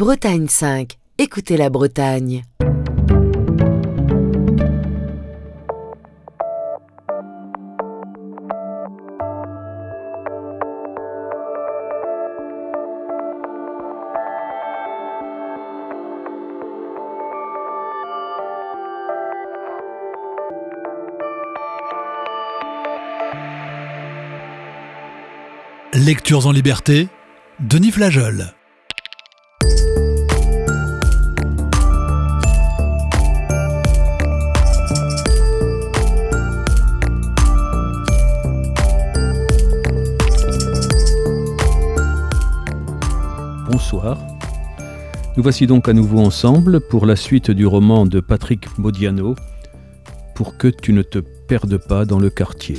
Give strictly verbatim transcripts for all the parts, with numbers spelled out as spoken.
Bretagne cinq. Écoutez la Bretagne. Lectures en liberté, Denis Flageol. Bonsoir. Nous voici donc à nouveau ensemble pour la suite du roman de Patrick Modiano, Pour que tu ne te perdes pas dans le quartier.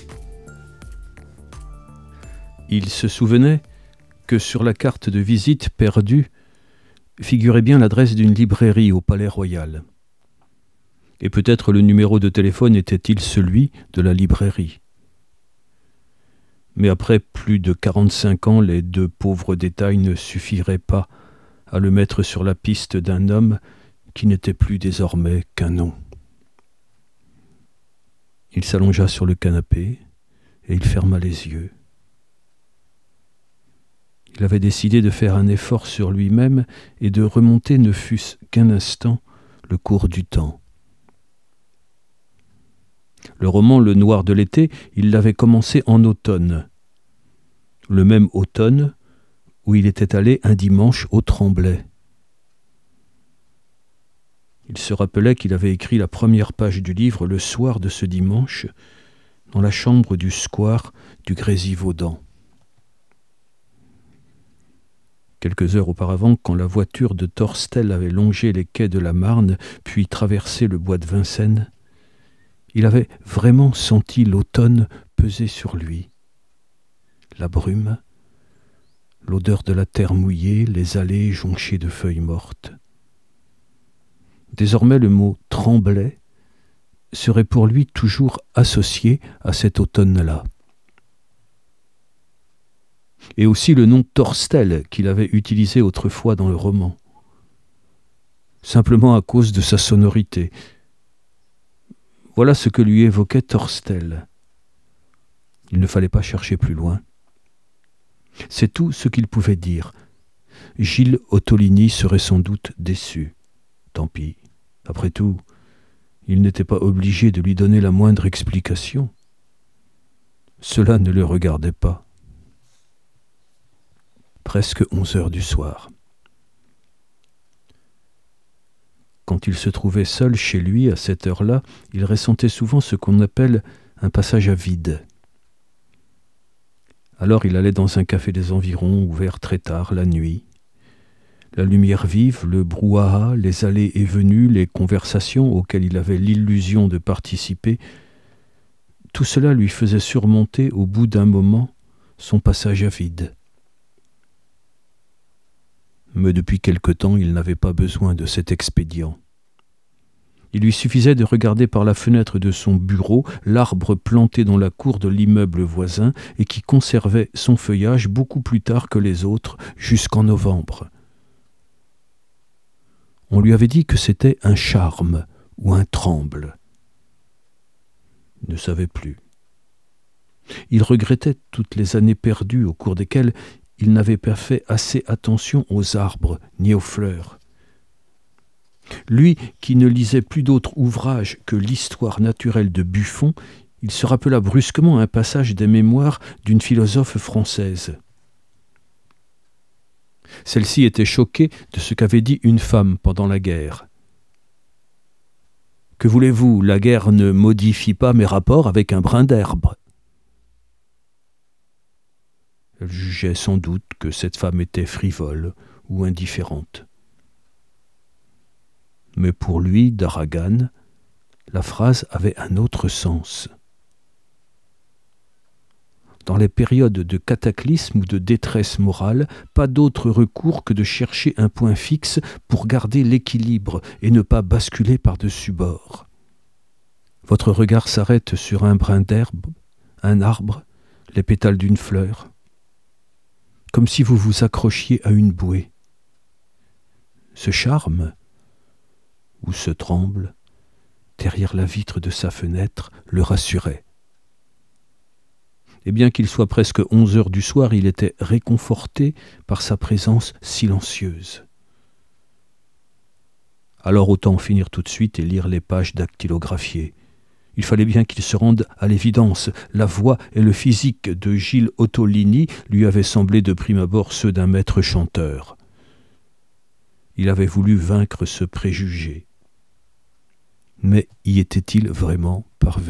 Il se souvenait que sur la carte de visite perdue figurait bien l'adresse d'une librairie au Palais Royal. Et peut-être le numéro de téléphone était-il celui de la librairie. Mais après plus de quarante-cinq ans, les deux pauvres détails ne suffiraient pas à le mettre sur la piste d'un homme qui n'était plus désormais qu'un nom. Il s'allongea sur le canapé et il ferma les yeux. Il avait décidé de faire un effort sur lui-même et de remonter ne fût-ce qu'un instant le cours du temps. Le roman Le Noir de l'été, il l'avait commencé en automne. Le même automne où il était allé un dimanche au Tremblay. Il se rappelait qu'il avait écrit la première page du livre le soir de ce dimanche dans la chambre du square du Grésivaudan. Quelques heures auparavant, quand la voiture de Torstel avait longé les quais de la Marne, puis traversé le bois de Vincennes, il avait vraiment senti l'automne peser sur lui. La brume, l'odeur de la terre mouillée, les allées jonchées de feuilles mortes. Désormais, le mot « tremblait » serait pour lui toujours associé à cet automne-là. Et aussi le nom Torstel qu'il avait utilisé autrefois dans le roman, simplement à cause de sa sonorité. Voilà ce que lui évoquait Torstel. Il ne fallait pas chercher plus loin. C'est tout ce qu'il pouvait dire. Gilles Ottolini serait sans doute déçu. Tant pis. Après tout, il n'était pas obligé de lui donner la moindre explication. Cela ne le regardait pas. Presque onze heures du soir. Quand il se trouvait seul chez lui à cette heure-là, il ressentait souvent ce qu'on appelle un passage à vide. Alors il allait dans un café des environs, ouvert très tard la nuit. La lumière vive, le brouhaha, les allées et venues, les conversations auxquelles il avait l'illusion de participer, tout cela lui faisait surmonter au bout d'un moment son passage à vide. Mais depuis quelque temps, il n'avait pas besoin de cet expédient. Il lui suffisait de regarder par la fenêtre de son bureau l'arbre planté dans la cour de l'immeuble voisin et qui conservait son feuillage beaucoup plus tard que les autres, jusqu'en novembre. On lui avait dit que c'était un charme ou un tremble. Il ne savait plus. Il regrettait toutes les années perdues au cours desquelles il n'avait pas fait assez attention aux arbres ni aux fleurs. Lui, qui ne lisait plus d'autres ouvrages que l'histoire naturelle de Buffon, il se rappela brusquement un passage des mémoires d'une philosophe française. Celle-ci était choquée de ce qu'avait dit une femme pendant la guerre. « Que voulez-vous, la guerre ne modifie pas mes rapports avec un brin d'herbe. » Elle jugeait sans doute que cette femme était frivole ou indifférente. Mais pour lui, d'Aragane, la phrase avait un autre sens. Dans les périodes de cataclysme ou de détresse morale, pas d'autre recours que de chercher un point fixe pour garder l'équilibre et ne pas basculer par-dessus bord. Votre regard s'arrête sur un brin d'herbe, un arbre, les pétales d'une fleur, comme si vous vous accrochiez à une bouée. ce charme, ou ce tremble, derrière la vitre de sa fenêtre, le rassurait. Et bien qu'il soit presque onze heures du soir, il était réconforté par sa présence silencieuse. Alors autant finir tout de suite et lire les pages dactylographiées. Il fallait bien qu'il se rende à l'évidence. La voix et le physique de Gilles Ottolini lui avaient semblé de prime abord ceux d'un maître chanteur. Il avait voulu vaincre ce préjugé. Mais y était-il vraiment parvenu ?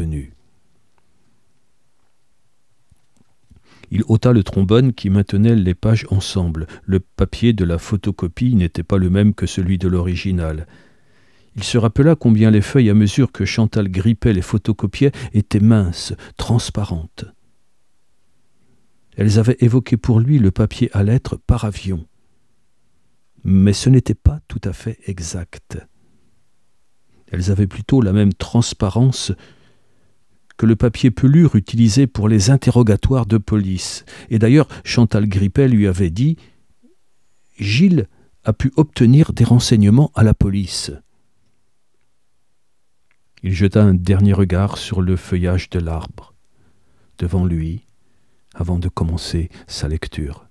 Il ôta le trombone qui maintenait les pages ensemble. Le papier de la photocopie n'était pas le même que celui de l'original. Il se rappela combien les feuilles, à mesure que Chantal grippait les photocopiait, étaient minces, transparentes. Elles avaient évoqué pour lui le papier à lettres par avion. Mais ce n'était pas tout à fait exact. Elles avaient plutôt la même transparence que le papier pelure utilisé pour les interrogatoires de police. Et d'ailleurs, Chantal Grippet lui avait dit « Gilles a pu obtenir des renseignements à la police ». Il jeta un dernier regard sur le feuillage de l'arbre, devant lui, avant de commencer sa lecture.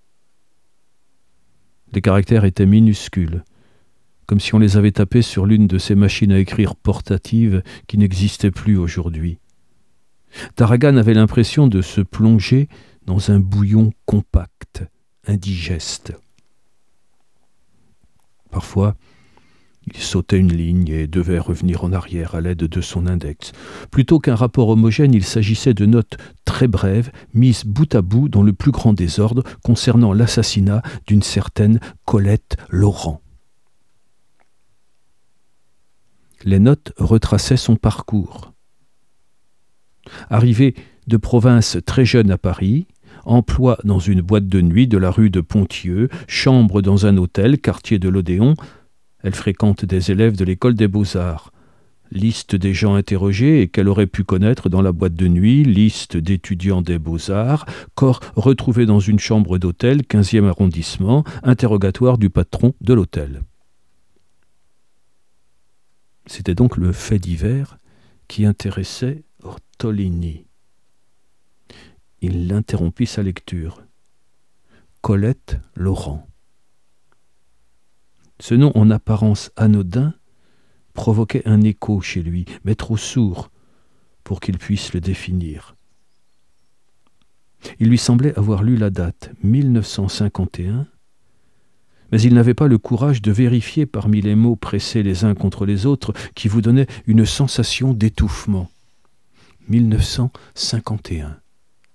Les caractères étaient minuscules, comme si on les avait tapés sur l'une de ces machines à écrire portatives qui n'existaient plus aujourd'hui. Tarragan avait l'impression de se plonger dans un bouillon compact, indigeste. Parfois, il sautait une ligne et devait revenir en arrière à l'aide de son index. Plutôt qu'un rapport homogène, il s'agissait de notes très brèves, mises bout à bout dans le plus grand désordre, concernant l'assassinat d'une certaine Colette Laurent. Les notes retraçaient son parcours. Arrivé de province très jeune à Paris, emploi dans une boîte de nuit de la rue de Pontieux, chambre dans un hôtel, quartier de l'Odéon. Elle fréquente des élèves de l'école des Beaux-Arts. Liste des gens interrogés et qu'elle aurait pu connaître dans la boîte de nuit, liste d'étudiants des Beaux-Arts, corps retrouvé dans une chambre d'hôtel, quinzième arrondissement, interrogatoire du patron de l'hôtel. C'était donc le fait divers qui intéressait Ottolini. Il interrompit sa lecture. Colette Laurent. Ce nom en apparence anodin provoquait un écho chez lui, mais trop sourd pour qu'il puisse le définir. Il lui semblait avoir lu la date mille neuf cent cinquante et un, mais il n'avait pas le courage de vérifier parmi les mots pressés les uns contre les autres qui vous donnaient une sensation d'étouffement. mille neuf cent cinquante et un.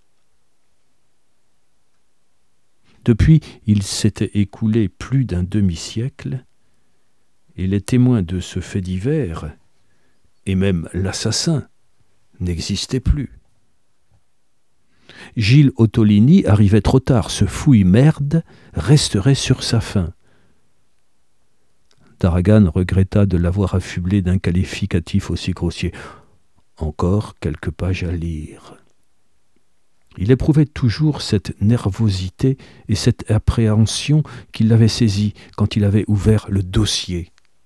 Depuis, il s'était écoulé plus d'un demi-siècle, et les témoins de ce fait divers, et même l'assassin, n'existaient plus. Gilles Ottolini arrivait trop tard, ce fouille-merde resterait sur sa faim. Tarragan regretta de l'avoir affublé d'un qualificatif aussi grossier. Encore quelques pages à lire. Il éprouvait toujours cette nervosité et cette appréhension qui l'avaient saisi quand il avait ouvert le dossier.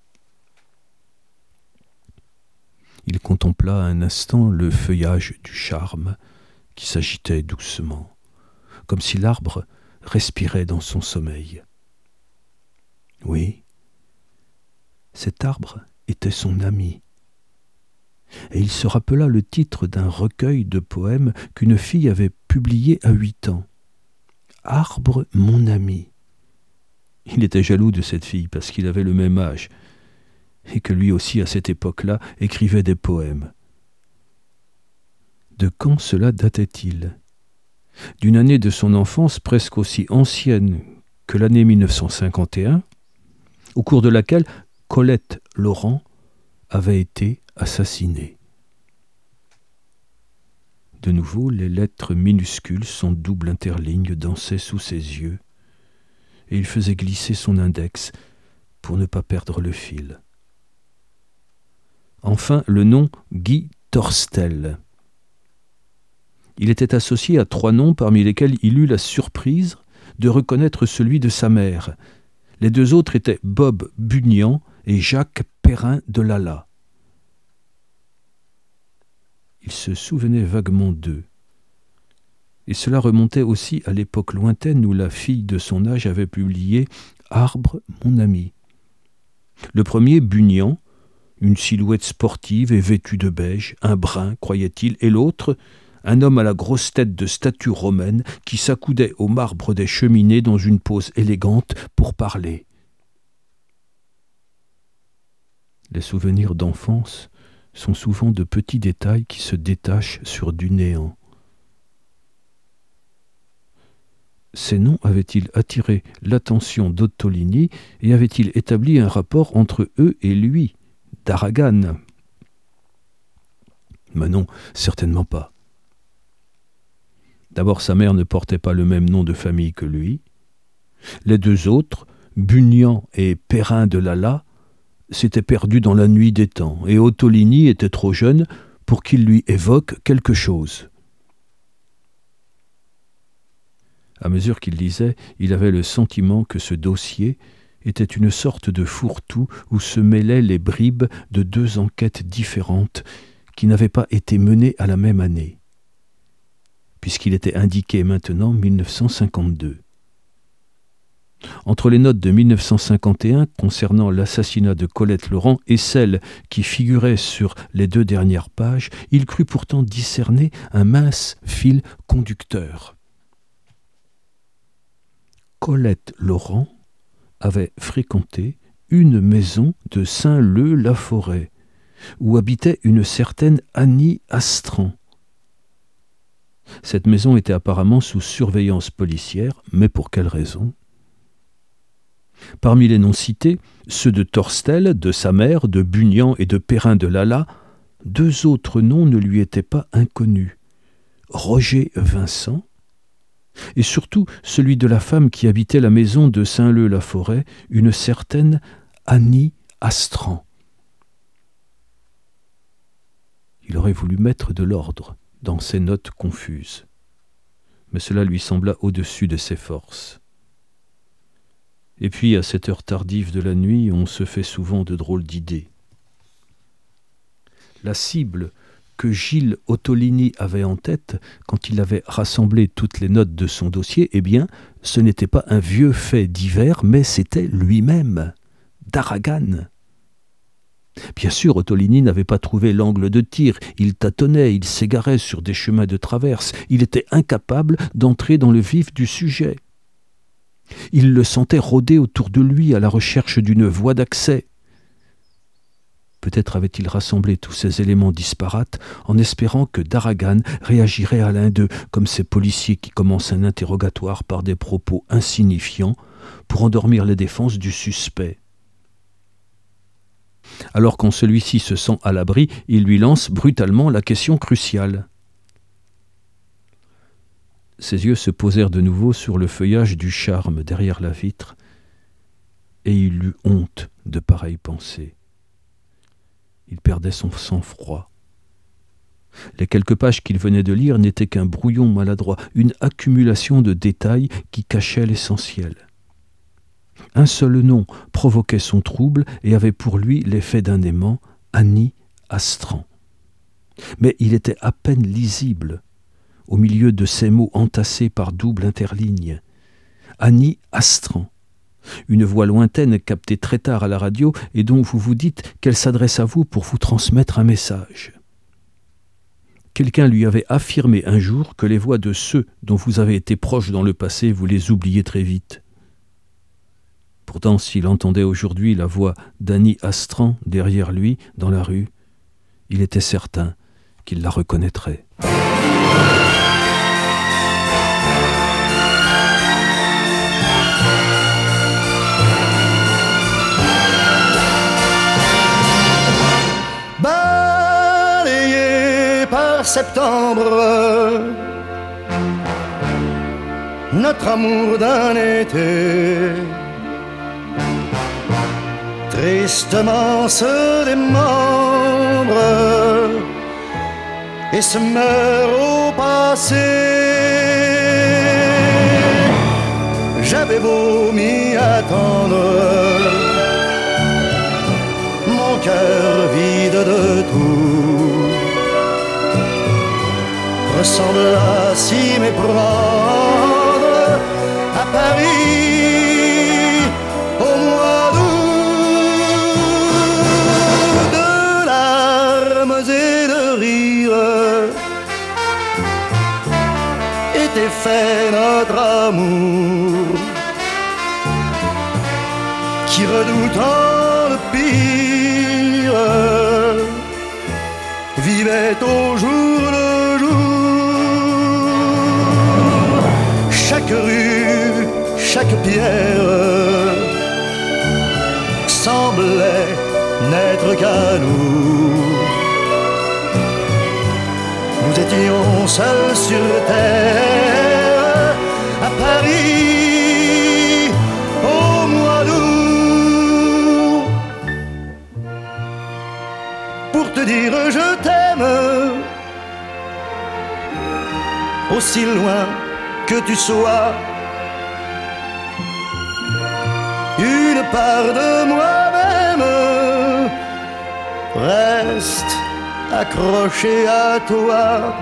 Il contempla un instant le feuillage du charme qui s'agitait doucement, comme si l'arbre respirait dans son sommeil. Oui, cet arbre était son ami. Et il se rappela le titre d'un recueil de poèmes qu'une fille avait publié à huit ans. « Arbre, mon ami ». Il était jaloux de cette fille parce qu'il avait le même âge et que lui aussi, à cette époque-là, écrivait des poèmes. De quand cela datait-il ? D'une année de son enfance presque aussi ancienne que l'année mille neuf cent cinquante et un, au cours de laquelle Colette Laurent avait été assassinée. De nouveau, les lettres minuscules, son double interligne, dansaient sous ses yeux, et il faisait glisser son index pour ne pas perdre le fil. Enfin, le nom Guy Torstel. Il était associé à trois noms parmi lesquels il eut la surprise de reconnaître celui de sa mère, Les deux autres étaient Bob Bugnan et Jacques Perrin de Lala. Il se souvenait vaguement d'eux. Et cela remontait aussi à l'époque lointaine où la fille de son âge avait publié « Arbre, mon ami ». Le premier, Bugnan, une silhouette sportive et vêtue de beige, un brun, croyait-il, et l'autre, un homme à la grosse tête de statue romaine qui s'accoudait au marbre des cheminées dans une pose élégante pour parler. Les souvenirs d'enfance sont souvent de petits détails qui se détachent sur du néant. Ces noms avaient-ils attiré l'attention d'Ottolini et avaient-ils établi un rapport entre eux et lui, d'Aragane ? Mais non, certainement pas. D'abord, sa mère ne portait pas le même nom de famille que lui. Les deux autres, Bugnan et Perrin de Lala, s'étaient perdus dans la nuit des temps, et Ottolini était trop jeune pour qu'il lui évoque quelque chose. À mesure qu'il lisait, il avait le sentiment que ce dossier était une sorte de fourre-tout où se mêlaient les bribes de deux enquêtes différentes qui n'avaient pas été menées à la même année, puisqu'il était indiqué maintenant mille neuf cent cinquante-deux. Entre les notes de mille neuf cent cinquante et un concernant l'assassinat de Colette Laurent et celles qui figuraient sur les deux dernières pages, il crut pourtant discerner un mince fil conducteur. Colette Laurent avait fréquenté une maison de Saint-Leu-la-Forêt, où habitait une certaine Annie Astran. Cette maison était apparemment sous surveillance policière, mais pour quelle raison ? Parmi les noms cités, ceux de Torstel, de sa mère, de Bugnan et de Perrin de Lala, deux autres noms ne lui étaient pas inconnus. Roger Vincent, et surtout celui de la femme qui habitait la maison de Saint-Leu-la-Forêt, une certaine Annie Astran. Il aurait voulu mettre de l'ordre dans ses notes confuses, mais cela lui sembla au-dessus de ses forces. Et puis, à cette heure tardive de la nuit, on se fait souvent de drôles d'idées. La cible que Gilles Ottolini avait en tête quand il avait rassemblé toutes les notes de son dossier, eh bien, ce n'était pas un vieux fait divers, mais c'était lui-même, d'Aragane. Bien sûr, Ottolini n'avait pas trouvé l'angle de tir, il tâtonnait, il s'égarait sur des chemins de traverse, il était incapable d'entrer dans le vif du sujet. Il le sentait rôder autour de lui à la recherche d'une voie d'accès. Peut-être avait-il rassemblé tous ces éléments disparates en espérant que d'Aragane réagirait à l'un d'eux, comme ces policiers qui commencent un interrogatoire par des propos insignifiants pour endormir les défenses du suspect. Alors quand celui-ci se sent à l'abri, il lui lance brutalement la question cruciale. Ses yeux se posèrent de nouveau sur le feuillage du charme derrière la vitre, et il eut honte de pareilles pensées. Il perdait son sang-froid. Les quelques pages qu'il venait de lire n'étaient qu'un brouillon maladroit, une accumulation de détails qui cachaient l'essentiel. Un seul nom provoquait son trouble et avait pour lui l'effet d'un aimant, Annie Astran. Mais il était à peine lisible, au milieu de ces mots entassés par double interligne. Annie Astran. Une voix lointaine captée très tard à la radio et dont vous vous dites qu'elle s'adresse à vous pour vous transmettre un message. Quelqu'un lui avait affirmé un jour que les voix de ceux dont vous avez été proche dans le passé, vous les oubliez très vite. Pourtant, s'il entendait aujourd'hui la voix d'Annie Astran derrière lui, dans la rue, il était certain qu'il la reconnaîtrait. Balayé par septembre, notre amour d'un été tristement se démembre et se meurt au passé. j'avais beau m'y attendre, mon cœur vide de tout ressemble à s'y méprendre à Paris au mois d'août. De larmes et de rires était fait notre amour, qui redoutant le pire vivait au jour le jour. Chaque rue, chaque pierre semblait n'être qu'à nous. Nous étions seuls sur terre à Paris au mois d'août. Pour te dire je t'aime, aussi loin que tu sois, une part de moi-même reste accrochée à toi,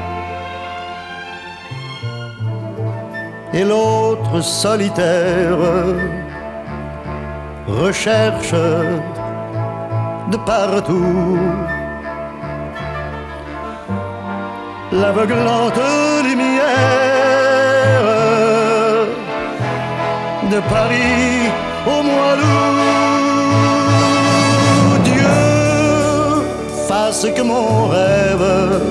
et l'autre solitaire recherche de partout l'aveuglante lumière de Paris au mois d'août. Dieu fasse que mon rêve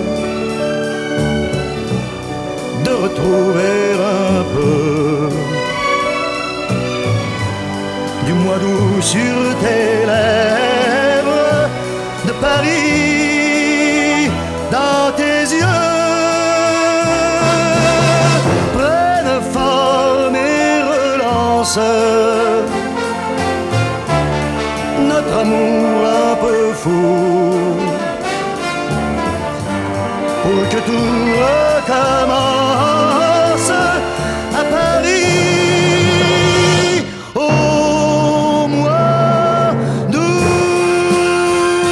de retrouver un peu du mois d'août sur tes lèvres, de Paris dans tes yeux, prenne forme et relance notre amour un peu fou, pour que tout recommence à Paris au mois d'août.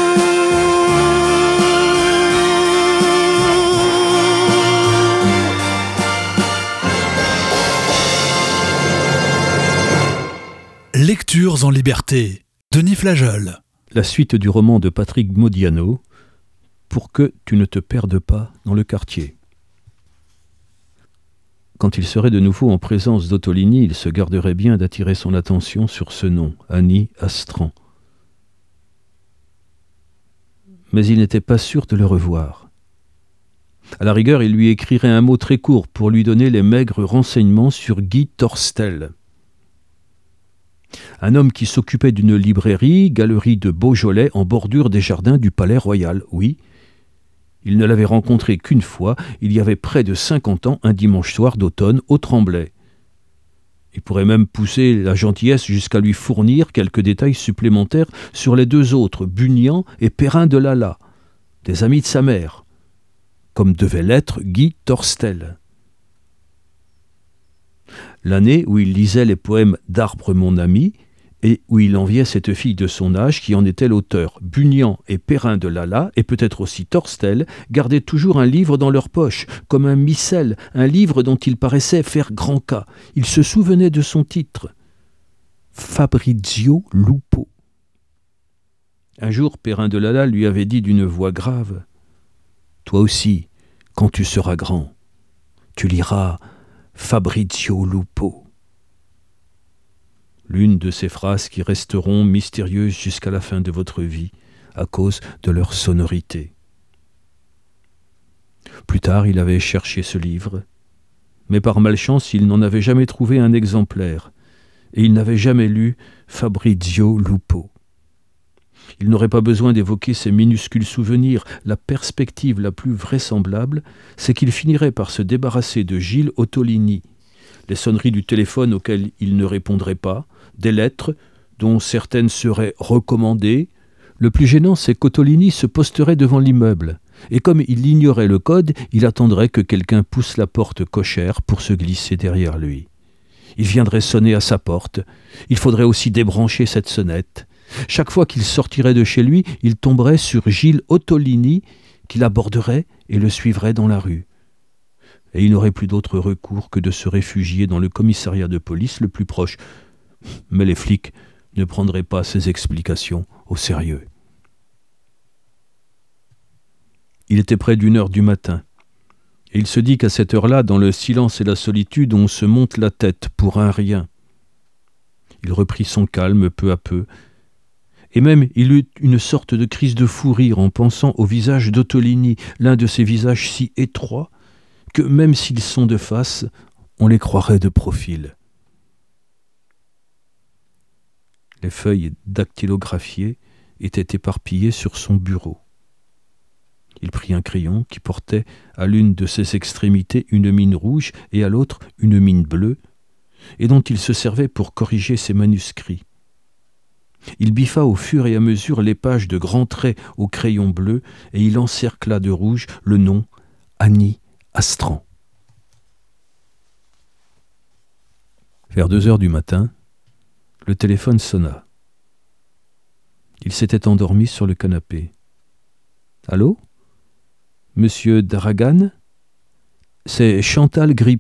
Lectures en liberté. Denis Flageol. La suite du roman de Patrick Modiano, Pour que tu ne te perdes pas dans le quartier. Quand il serait de nouveau en présence d'Ottolini, il se garderait bien d'attirer son attention sur ce nom, Annie Astran. Mais il n'était pas sûr de le revoir. À la rigueur, il lui écrirait un mot très court pour lui donner les maigres renseignements sur Guy Torstel. Un homme qui s'occupait d'une librairie, galerie de Beaujolais, en bordure des jardins du Palais Royal, oui. Il ne l'avait rencontré qu'une fois, il y avait près de cinquante ans, un dimanche soir d'automne, au Tremblay. Il pourrait même pousser la gentillesse jusqu'à lui fournir quelques détails supplémentaires sur les deux autres, Bunian et Perrin de Lala, des amis de sa mère, comme devait l'être Guy Torstel. L'année où il lisait les poèmes d'Arbre mon ami, et où il enviait cette fille de son âge qui en était l'auteur. Bunian et Perrin de Lala, et peut-être aussi Torstel, gardaient toujours un livre dans leur poche, comme un missel, un livre dont ils paraissaient faire grand cas. Ils se souvenaient de son titre. Fabrizio Lupo. Un jour, Perrin de Lala lui avait dit d'une voix grave, « Toi aussi, quand tu seras grand, tu liras Fabrizio Lupo. » L'une de ces phrases qui resteront mystérieuses jusqu'à la fin de votre vie, à cause de leur sonorité. Plus tard, il avait cherché ce livre, mais par malchance, il n'en avait jamais trouvé un exemplaire, et il n'avait jamais lu Fabrizio Lupo. Il n'aurait pas besoin d'évoquer ces minuscules souvenirs. La perspective la plus vraisemblable, c'est qu'il finirait par se débarrasser de Gilles Ottolini, les sonneries du téléphone auxquelles il ne répondrait pas, des lettres dont certaines seraient recommandées. Le plus gênant, c'est qu'Ottolini se posterait devant l'immeuble, et comme il ignorait le code, il attendrait que quelqu'un pousse la porte cochère pour se glisser derrière lui. Il viendrait sonner à sa porte. Il faudrait aussi débrancher cette sonnette. Chaque fois qu'il sortirait de chez lui, il tomberait sur Gilles Ottolini, qui l'aborderait et le suivrait dans la rue. Et il n'aurait plus d'autre recours que de se réfugier dans le commissariat de police le plus proche. Mais les flics ne prendraient pas ces explications au sérieux. Il était près d'une heure du matin. Et il se dit qu'à cette heure-là, dans le silence et la solitude, on se monte la tête pour un rien. Il reprit son calme peu à peu, et même il eut une sorte de crise de fou rire en pensant au visage d'Ottolini, l'un de ces visages si étroits que même s'ils sont de face, on les croirait de profil. Les feuilles dactylographiées étaient éparpillées sur son bureau. Il prit un crayon qui portait à l'une de ses extrémités une mine rouge et à l'autre une mine bleue, et dont il se servait pour corriger ses manuscrits. Il biffa au fur et à mesure les pages de grands traits au crayon bleu, et il encercla de rouge le nom Annie Astran. Vers deux heures du matin, le téléphone sonna. Il s'était endormi sur le canapé. « Allô ? Monsieur Daragan ? C'est Chantal Grippet. »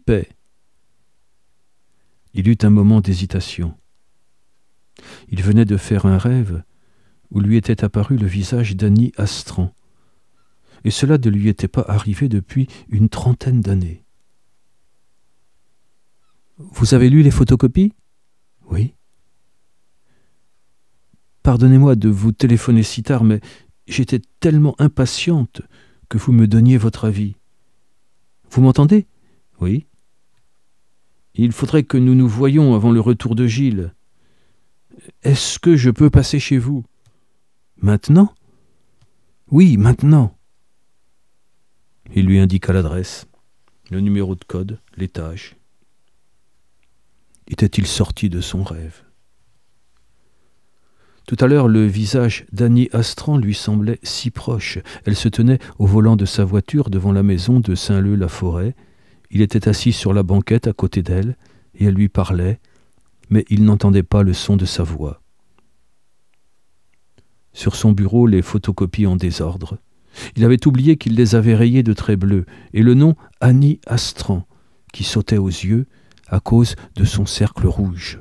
Il eut un moment d'hésitation. Il venait de faire un rêve où lui était apparu le visage d'Annie Astran, et cela ne lui était pas arrivé depuis une trentaine d'années. « Vous avez lu les photocopies ? » ?»« Oui. »« Pardonnez-moi de vous téléphoner si tard, mais j'étais tellement impatiente que vous me donniez votre avis. Vous m'entendez ? » ?»« Oui. »« Il faudrait que nous nous voyions avant le retour de Gilles. Est-ce que je peux passer chez vous ? » ?»« Maintenant ? » ?»« Oui, maintenant. » Il lui indiqua l'adresse, le numéro de code, l'étage. Était-il sorti de son rêve ? Tout à l'heure, le visage d'Annie Astran lui semblait si proche. Elle se tenait au volant de sa voiture devant la maison de Saint-Leu-la-Forêt. Il était assis sur la banquette à côté d'elle, et elle lui parlait, mais il n'entendait pas le son de sa voix. Sur son bureau, les photocopies en désordre. Il avait oublié qu'il les avait rayées de traits bleus, et le nom Annie Astran, qui sautait aux yeux à cause de son cercle rouge.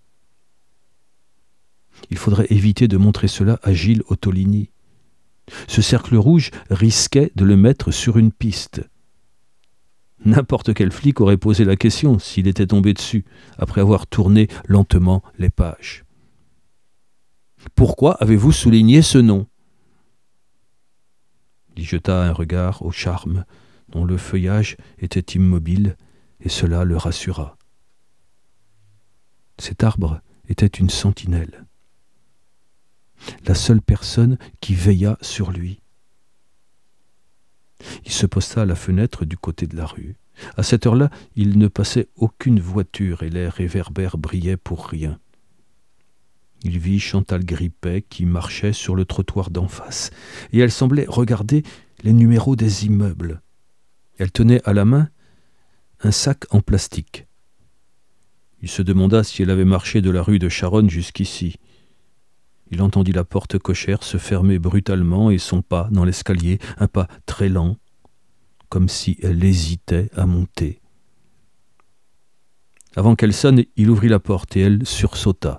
Il faudrait éviter de montrer cela à Gilles Ottolini. Ce cercle rouge risquait de le mettre sur une piste. N'importe quel flic aurait posé la question s'il était tombé dessus, après avoir tourné lentement les pages. « Pourquoi avez-vous souligné ce nom ?» Il jeta un regard au charme, dont le feuillage était immobile, et cela le rassura. Cet arbre était une sentinelle, la seule personne qui veilla sur lui. Il se posta à la fenêtre du côté de la rue. À cette heure-là, il ne passait aucune voiture et les réverbères brillaient pour rien. Il vit Chantal Grippet qui marchait sur le trottoir d'en face, et elle semblait regarder les numéros des immeubles. Elle tenait à la main un sac en plastique. Il se demanda si elle avait marché de la rue de Charonne jusqu'ici. Il entendit la porte cochère se fermer brutalement et son pas dans l'escalier, un pas très lent, comme si elle hésitait à monter. Avant qu'elle sonne, il ouvrit la porte et elle sursauta.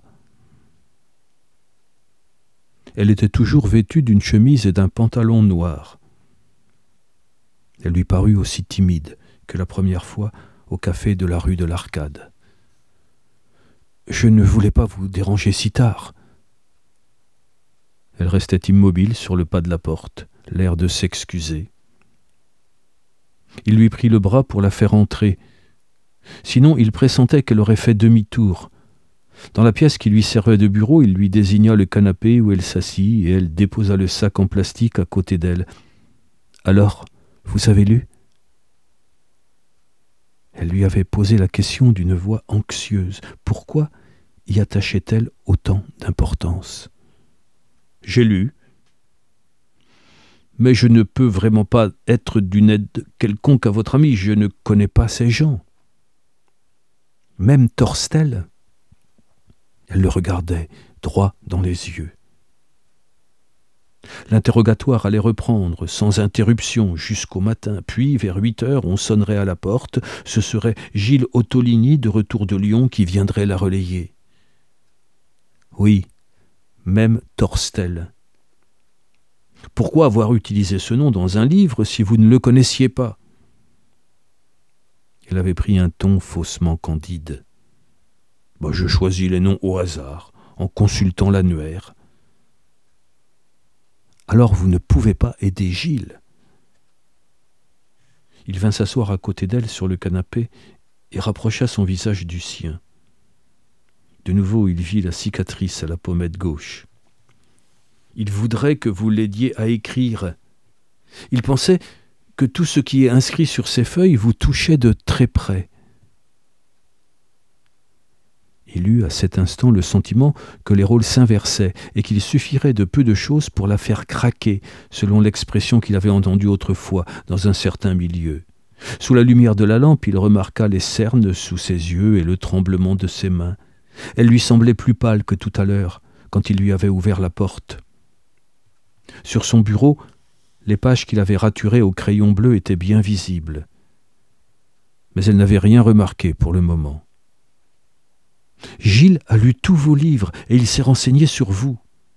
Elle était toujours vêtue d'une chemise et d'un pantalon noir. Elle lui parut aussi timide que la première fois au café de la rue de l'Arcade. « Je ne voulais pas vous déranger si tard. » Elle restait immobile sur le pas de la porte, l'air de s'excuser. Il lui prit le bras pour la faire entrer. Sinon, il pressentait qu'elle aurait fait demi-tour. Dans la pièce qui lui servait de bureau, il lui désigna le canapé où elle s'assit et elle déposa le sac en plastique à côté d'elle. « Alors, vous avez lu ?» Elle lui avait posé la question d'une voix anxieuse. Pourquoi y attachait-elle autant d'importance ? « J'ai lu. Mais je ne peux vraiment pas être d'une aide quelconque à votre ami. Je ne connais pas ces gens. » même Thorstel, elle le regardait droit dans les yeux. L'interrogatoire allait reprendre sans interruption jusqu'au matin, puis vers huit heures on sonnerait à la porte, ce serait Gilles Ottoligny de retour de Lyon qui viendrait la relayer. Oui, même Thorstel. Pourquoi avoir utilisé ce nom dans un livre si vous ne le connaissiez pas ? Elle avait pris un ton faussement candide. Bah, je choisis les noms au hasard, en consultant l'annuaire. Alors vous ne pouvez pas aider Gilles. Il vint s'asseoir à côté d'elle sur le canapé et rapprocha son visage du sien. De nouveau, il vit la cicatrice à la pommette gauche. Il voudrait que vous l'aidiez à écrire. Il pensait que tout ce qui est inscrit sur ces feuilles vous touchait de très près. Il eut à cet instant le sentiment que les rôles s'inversaient et qu'il suffirait de peu de choses pour la faire craquer, selon l'expression qu'il avait entendue autrefois dans un certain milieu. Sous la lumière de la lampe, il remarqua les cernes sous ses yeux et le tremblement de ses mains. Elle lui semblait plus pâle que tout à l'heure, quand il lui avait ouvert la porte. Sur son bureau, les pages qu'il avait raturées au crayon bleu étaient bien visibles. Mais elle n'avait rien remarqué pour le moment. « Gilles a lu tous vos livres et il s'est renseigné sur vous. »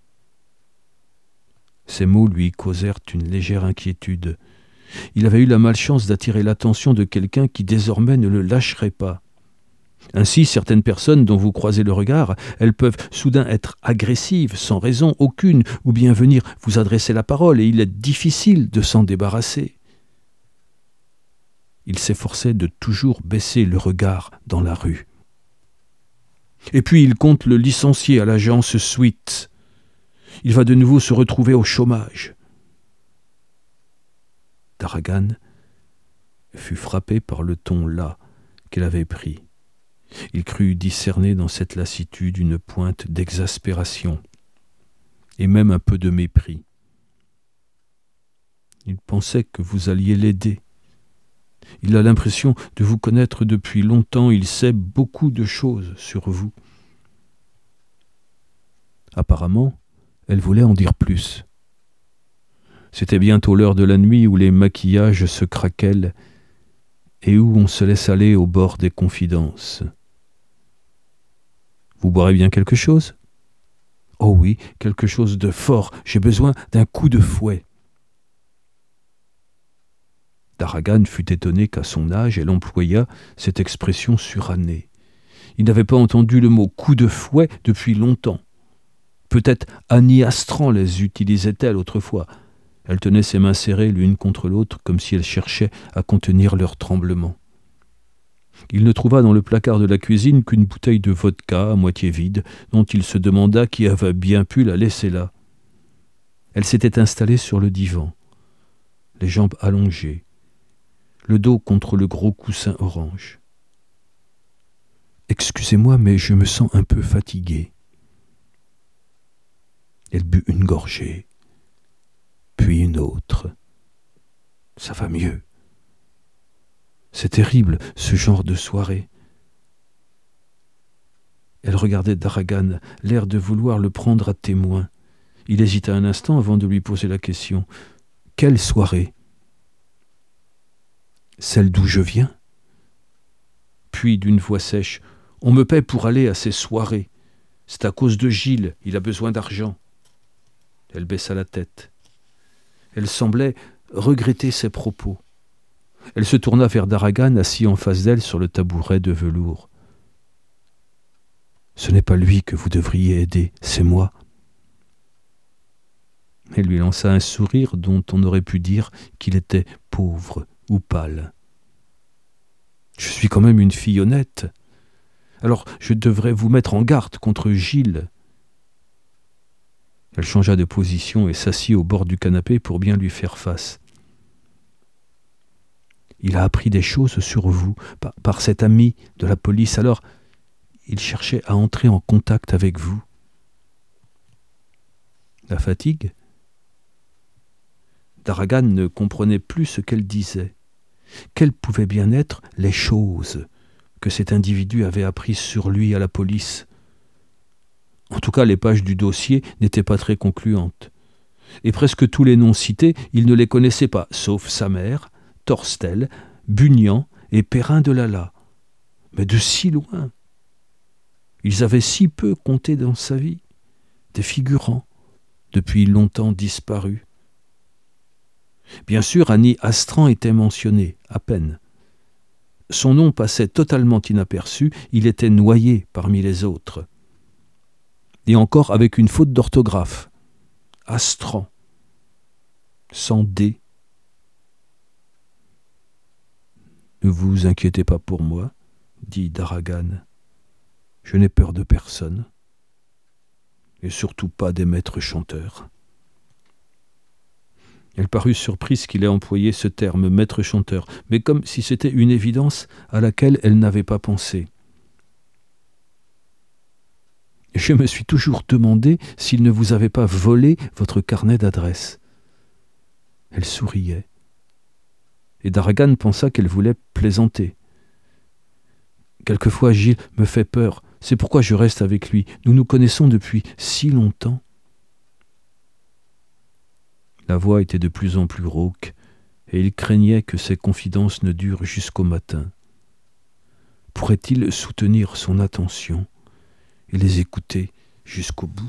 Ces mots lui causèrent une légère inquiétude. Il avait eu la malchance d'attirer l'attention de quelqu'un qui désormais ne le lâcherait pas. Ainsi, certaines personnes dont vous croisez le regard, elles peuvent soudain être agressives, sans raison aucune, ou bien venir vous adresser la parole, et il est difficile de s'en débarrasser. Il s'efforçait de toujours baisser le regard dans la rue. Et puis il compte le licencier à l'agence Sweet. Il va de nouveau se retrouver au chômage. Darragan fut frappé par le ton las qu'elle avait pris. Il crut discerner dans cette lassitude une pointe d'exaspération et même un peu de mépris. Il pensait que vous alliez l'aider. Il a l'impression de vous connaître depuis longtemps, il sait beaucoup de choses sur vous. Apparemment, elle voulait en dire plus. C'était bientôt l'heure de la nuit où les maquillages se craquellent et où on se laisse aller au bord des confidences. Vous boirez bien quelque chose ? Oh oui, quelque chose de fort, j'ai besoin d'un coup de fouet. Darragan fut étonné qu'à son âge, elle employât cette expression surannée. Il n'avait pas entendu le mot « coup de fouet » depuis longtemps. Peut-être Annie Astran les utilisait-elle autrefois. Elle tenait ses mains serrées l'une contre l'autre, comme si elle cherchait à contenir leur tremblement. Il ne trouva dans le placard de la cuisine qu'une bouteille de vodka à moitié vide, dont il se demanda qui avait bien pu la laisser là. Elle s'était installée sur le divan, les jambes allongées, le dos contre le gros coussin orange. « Excusez-moi, mais je me sens un peu fatiguée. » Elle but une gorgée, puis une autre. « Ça va mieux. C'est terrible, ce genre de soirée. » Elle regardait Darragan, l'air de vouloir le prendre à témoin. Il hésita un instant avant de lui poser la question. « Quelle soirée ? Celle d'où je viens ?» Puis, d'une voix sèche, « On me paie pour aller à ces soirées. C'est à cause de Gilles, il a besoin d'argent. » Elle baissa la tête. Elle semblait regretter ses propos. Elle se tourna vers Darragan, assis en face d'elle sur le tabouret de velours. « Ce n'est pas lui que vous devriez aider, c'est moi. » Elle lui lança un sourire dont on aurait pu dire qu'il était pauvre ou pâle. « Je suis quand même une fille honnête. Alors je devrais vous mettre en garde contre Gilles. » Elle changea de position et s'assit au bord du canapé pour bien lui faire face. « Il a appris des choses sur vous par, par cet ami de la police, alors il cherchait à entrer en contact avec vous. » La fatigue ? Darragan ne comprenait plus ce qu'elle disait. Quelles pouvaient bien être les choses que cet individu avait appris sur lui à la police. En tout cas, les pages du dossier n'étaient pas très concluantes. Et presque tous les noms cités, il ne les connaissait pas, sauf sa mère, Torstel, Bugnan et Perrin de Lala. Mais de si loin. Ils avaient si peu compté dans sa vie, des figurants, depuis longtemps disparus. Bien sûr, Annie Astran était mentionnée, à peine. Son nom passait totalement inaperçu, il était noyé parmi les autres. Et encore avec une faute d'orthographe. Astran, sans D. Ne vous inquiétez pas pour moi, dit Daragan. Je n'ai peur de personne, et surtout pas des maîtres chanteurs. Elle parut surprise qu'il ait employé ce terme, maître chanteur, mais comme si c'était une évidence à laquelle elle n'avait pas pensé. Je me suis toujours demandé s'il ne vous avait pas volé votre carnet d'adresses. Elle souriait. Et Daragan pensa qu'elle voulait plaisanter. Quelquefois, Gilles me fait peur. C'est pourquoi je reste avec lui. Nous nous connaissons depuis si longtemps. La voix était de plus en plus rauque, et il craignait que ces confidences ne durent jusqu'au matin. Pourrait-il soutenir son attention et les écouter jusqu'au bout?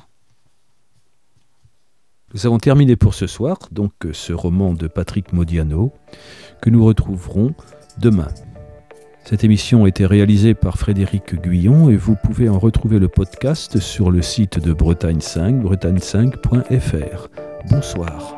Nous avons terminé pour ce soir, donc ce roman de Patrick Modiano, que nous retrouverons demain. Cette émission a été réalisée par Frédéric Guyon et vous pouvez en retrouver le podcast sur le site de Bretagne cinq, bretagne cinq point f r. Bonsoir.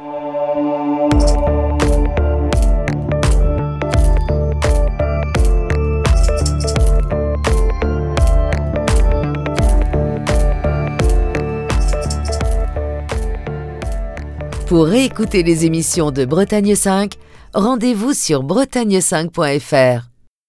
Pour réécouter les émissions de Bretagne cinq, rendez-vous sur bretagne cinq point f r.